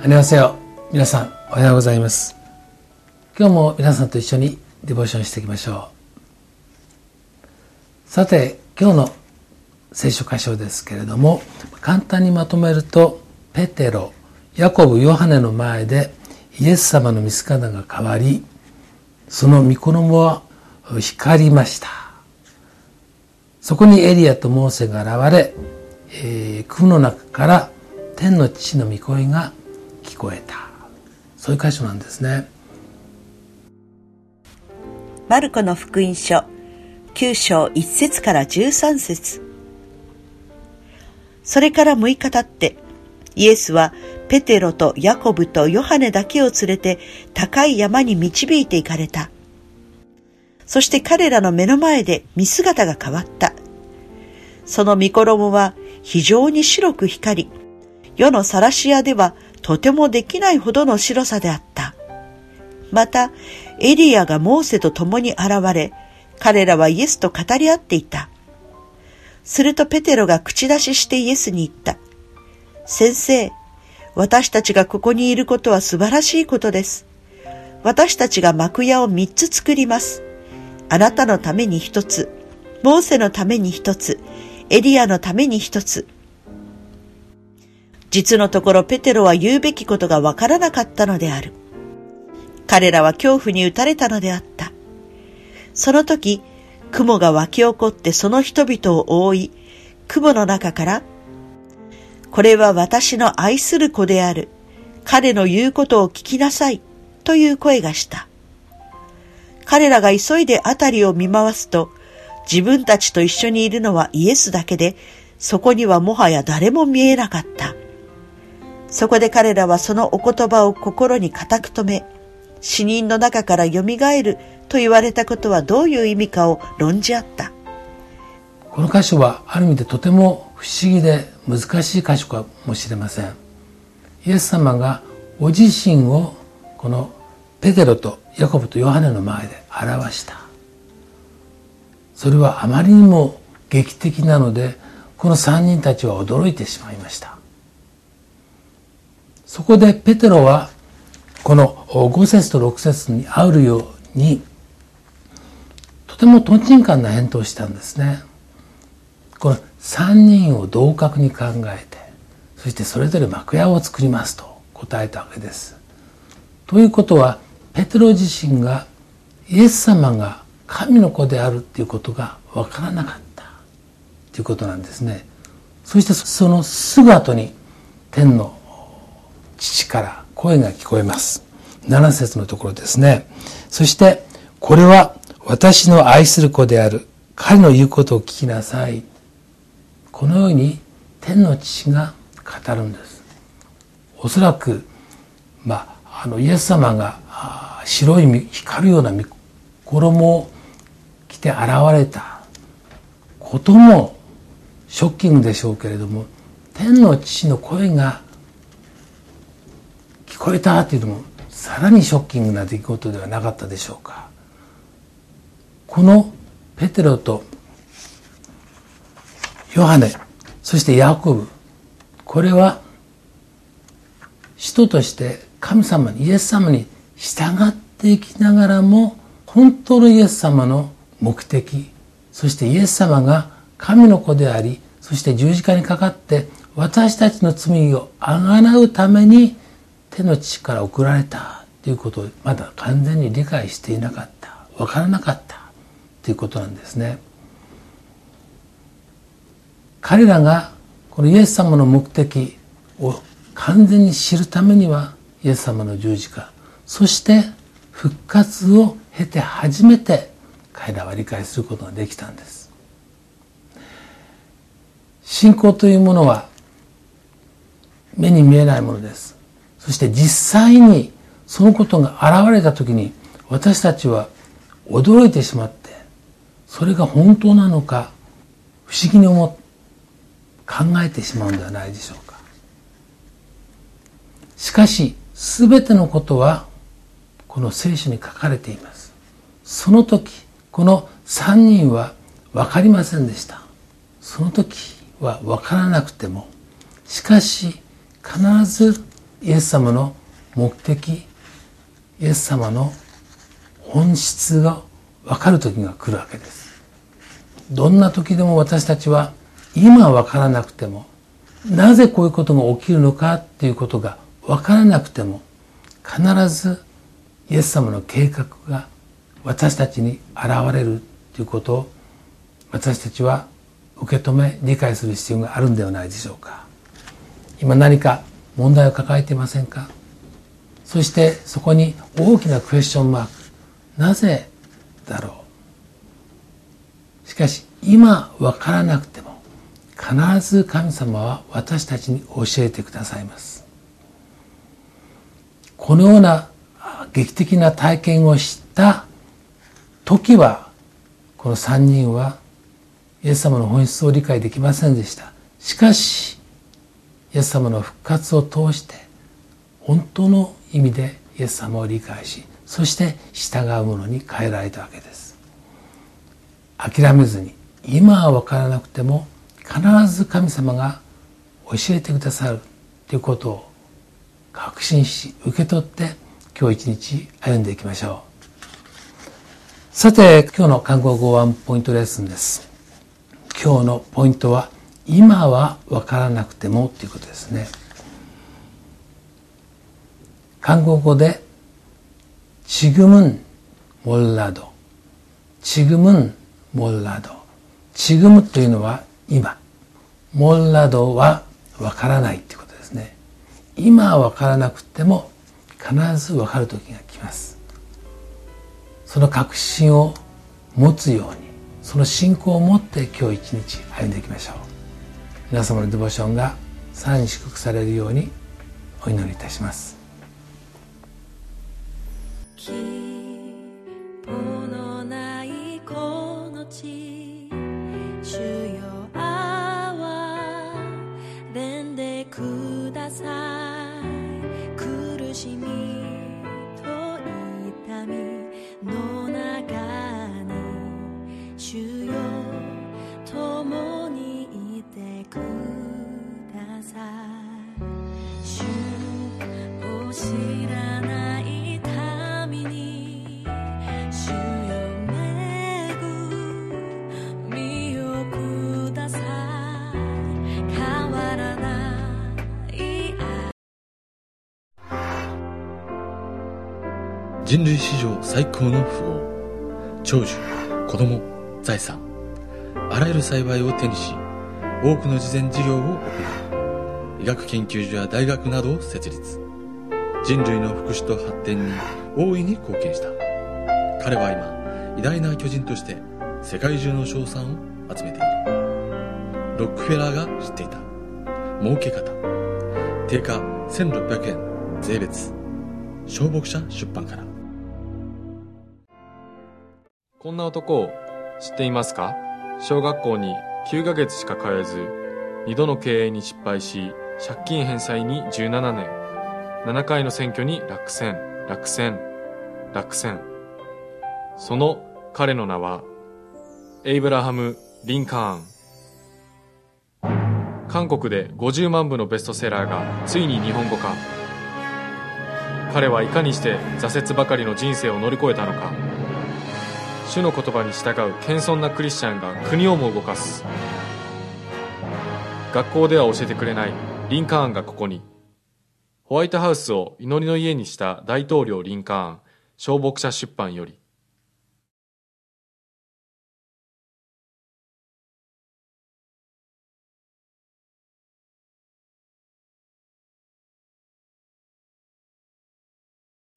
こんにちは。皆さんおはようございます。今日も皆さんと一緒にデボーションしていきましょう。さて、今日の聖書箇所ですけれども、簡単にまとめると、ペテロ、ヤコブ、ヨハネの前でイエス様の見姿が変わり、その御衣は光りました。そこにエリアとモーセが現れ、雲の中から天の父の御声が聞こえた。そういう箇所なんですね。 マルコの福音書9章1節から13節。それから6日経って、イエスはペテロとヤコブとヨハネだけを連れて高い山に導いて行かれた。そして彼らの目の前で見姿が変わった。その御衣は非常に白く光り、世の晒し屋ではとてもできないほどの白さであった。また、エリアがモーセと共に現れ、彼らはイエスと語り合っていた。するとペテロが口出ししてイエスに言った。先生、私たちがここにいることは素晴らしいことです。私たちが幕屋を3つ作ります。あなたのために1つ、モーセのために1つ、エリアのために1つ。実のところペテロは言うべきことがわからなかったのである。彼らは恐怖に打たれたのであった。その時、雲が湧き起こってその人々を覆い、雲の中から、これは私の愛する子である。彼の言うことを聞きなさい。という声がした。彼らが急いであたりを見回すと、自分たちと一緒にいるのはイエスだけで、そこにはもはや誰も見えなかった。そこで彼らはそのお言葉を心に固く留め、死人の中からよみがえると言われたことはどういう意味かを論じ合った。 この箇所はある意味でとても不思議で難しい箇所かもしれません。イエス様がご自身をこのペテロとヤコブとヨハネの前で表した。それはあまりにも劇的なので、この3人たちは驚いてしまいました。そこでペテロはこの5節と6節にあるようにとてもとんちんかんな返答をしたんですね。この3人を同格に考えて、そしてそれぞれ幕屋を作りますと答えたわけです。ということはペテロ自身がイエス様が神の子であるということがわからなかったということなんですね。そしてそのすぐ後に天の父から声が聞こえます。7節のところですね。そしてこれは私の愛する子である。彼の言うことを聞きなさい。このように天の父が語るんです。おそらく、イエス様が白い光るような衣を着て現れたこともショッキングでしょうけれども、天の父の声が聞こえたというのもさらにショッキングな出来事ではなかったでしょうか。このペテロとヨハネ、そしてヤコブ、これは使徒として神様にイエス様に従っていきながらも、本当のイエス様の目的、そしてイエス様が神の子であり、そして十字架にかかって私たちの罪をあがなうために天の父から送られたということをまだ完全に理解していなかった、わからなかったということなんですね。彼らがこのイエス様の目的を完全に知るためには、イエス様の十字架、そして復活を経て初めて彼らは理解することができたんです。信仰というものは目に見えないものです。そして実際にそのことが現れたときに、私たちは驚いてしまって、それが本当なのか不思議に考えてしまうんではないでしょうか。しかしすべてのことはこの聖書に書かれています。その時この3人は分かりませんでした。その時は分からなくても、しかし必ずイエス様の目的、イエス様の本質が分かる時が来るわけです。どんな時でも私たちは今分からなくても、なぜこういうことが起きるのかっていうことが分からなくても、必ずイエス様の計画が私たちに現れるということを私たちは受け止め理解する必要があるんではないでしょうか。今何か問題を抱えていませんか？そしてそこに大きなクエスチョンマーク、なぜだろう。しかし今分からなくても必ず神様は私たちに教えてくださいます。このような劇的な体験をした時は、この3人はイエス様の本質を理解できませんでした。しかしイエス様の復活を通して本当の意味でイエス様を理解し、そして従うものに変えられたわけです。諦めずに、今は分からなくても必ず神様が教えてくださるということを確信し、受け取って今日一日歩んでいきましょう。さて、今日の韓国語ワンポイントレッスンです。今日のポイントは、今は分からなくてもということですね。韓国語で지금은 몰라도、지금은 몰라도、지금というのは今、몰라도は分からないということですね。今は分からなくても必ず分かる時が来ます。その確信を持つように、その信仰を持って今日一日歩んでいきましょう。皆様のデボーションがさらに祝福されるようにお祈りいたします。 希望のないこの地、主よ憐れんでください。苦しみと痛みの中に、主よ共にいてください。主を知らない民に、主よ恵みをください。変わらない人類史上最高の富豪、長寿、子供、財産、あらゆる幸いを手にし、多くの慈善事業を行い、医学研究所や大学などを設立。人類の福祉と発展に大いに貢献した。彼は今、偉大な巨人として世界中の称賛を集めている。ロックフェラーが知っていた儲け方。定価1600円税別。小牧社出版から。 こんな男を知っていますか？小学校に9ヶ月しか通えず、2度の経営に失敗し、借金返済に17年、7回の選挙に落選。その彼の名は、エイブラハム・リンカーン。韓国で50万部のベストセラーがついに日本語化。彼はいかにして挫折ばかりの人生を乗り越えたのか。主の言葉に従う謙遜なクリスチャンが国をも動かす。学校では教えてくれないリンカーンがここに。ホワイトハウスを祈りの家にした大統領リンカーン、小牧社出版より。